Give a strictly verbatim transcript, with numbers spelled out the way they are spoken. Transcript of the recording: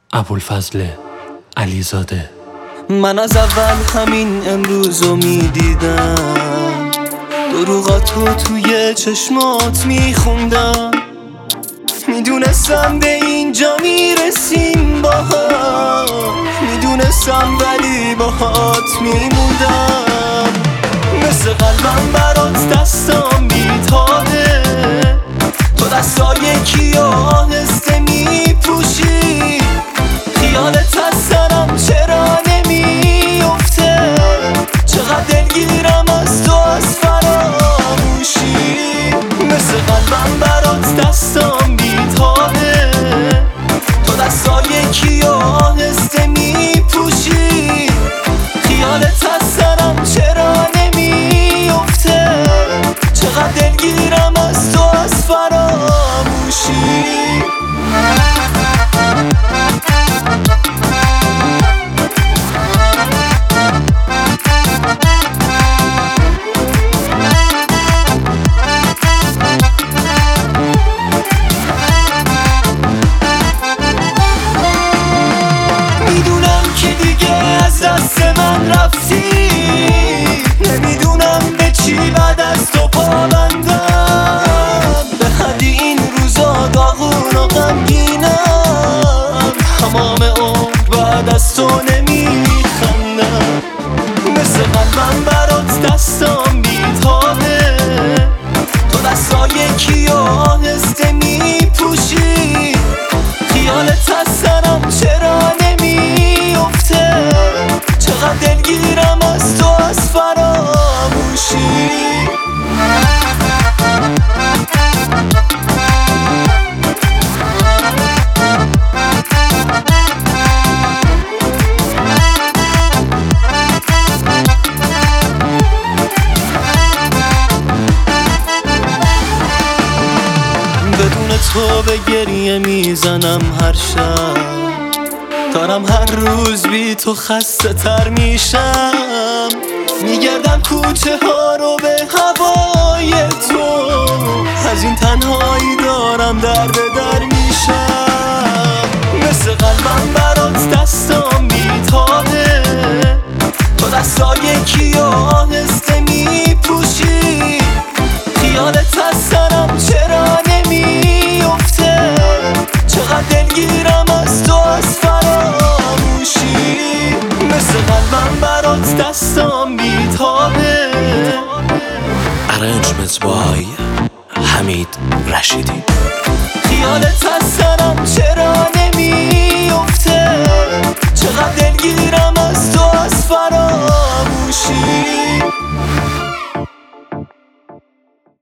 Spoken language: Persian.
ابوالفضل علیزاده. من از اول همین امروزو میدیدم، دروغاتو توی چشمات میخوندم، میدونستم به اینجا میرسیم با هم، میدونستم ولی باهات میموندم. مثل قلبم برات دستم میتابه، تو دستای کیا آهسته میپوشی، خیالت از سرم چرا نمیفته، چقدر دلگیرم از تو از فراموشی. مثل قلبم برات دستم میتابه، تو دستای کیا آهسته میپوشی، خیالت از سرم چرا نمیفته، چقدر دلگیرم از تو از فراموشی. دست من رفتی، نمیدونم به چی بعد از تو پابندم، به حدی این روزا داغون و غمگینم، تمام عمر بعد از تو نمیخندم. مثل قلبم برات دستم میتابه، تو دستای کیا آهسته میپوشی، خیالت از سرم چرا نمیفته، چقدر دلگیرم از تو از فراموشی. بدون تو به گریه میزنم هر شب، دارم هر روز بی تو خسته تر میشم، میگردم کوچه ها رو به هوای تو، از این تنهایی دارم در به در میشم. مثل قلبم برات دستم میتابه، تو دستای کیا آهسته میپوشی، خیالت از سرم چرا نمیفته، چقدر دلگیرم از تو از فراموشی. مثل قلبم برات دستم میتابه. Arrangements by حمید رشیدی. خیالت از سرم چرا